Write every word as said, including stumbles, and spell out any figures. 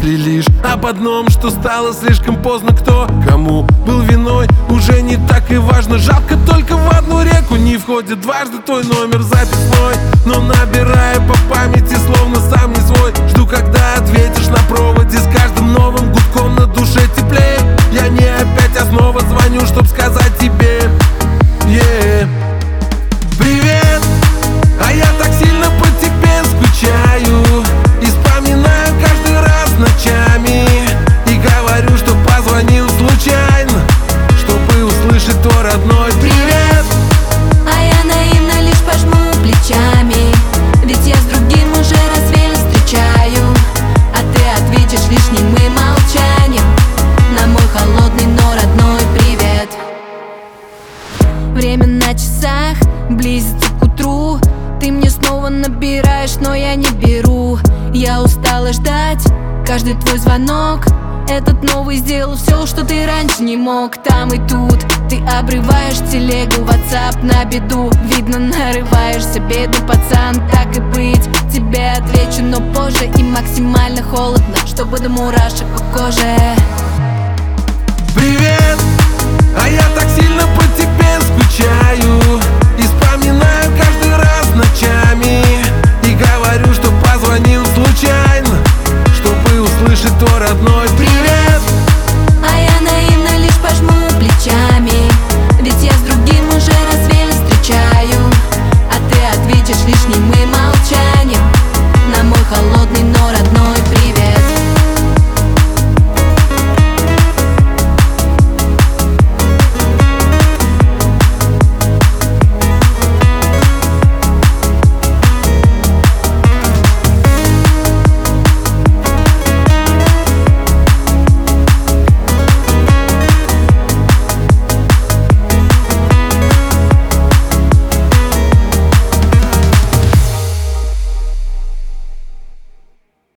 мысли лишь об одном, что стало слишком поздно. Кто кому был виной, уже не так и важно. Жалко, только в одну реку не входит дважды твой номер записной. Но набираю по памяти, словно сам не свой. Жду, когда ответишь на проводе, с каждым новым гудком на душе теплее. Я не опять, а снова звоню, чтоб сказать тебе yeah. Привет, а я так сильно по тебе скучаю и вспоминаю каждый раз ночами. И говорю, что позвонил случайно, чтобы услышать твой родной привет. А я наивно лишь пожму плечами, ведь я с другим уже рассвет встречаю. А ты ответишь лишь немым молчанием на мой холодный, но родной привет. Время на часах близится к утру. Ты мне снова набираешь, но я не беру. Я устала ждать каждый твой звонок. Этот новый сделал все, что ты раньше не мог. Там и тут ты обрываешь телегу, WhatsApp на беду. Видно, нарываешься, бедный пацан. Так и быть, тебе отвечу, но позже. И максимально холодно, чтобы до мурашек по коже. Привет, а я так сильно по тебе скучаю и вспоминаю каждый раз ночами. И говорю, что позвонил случайно, чтобы услышать твой родной привет.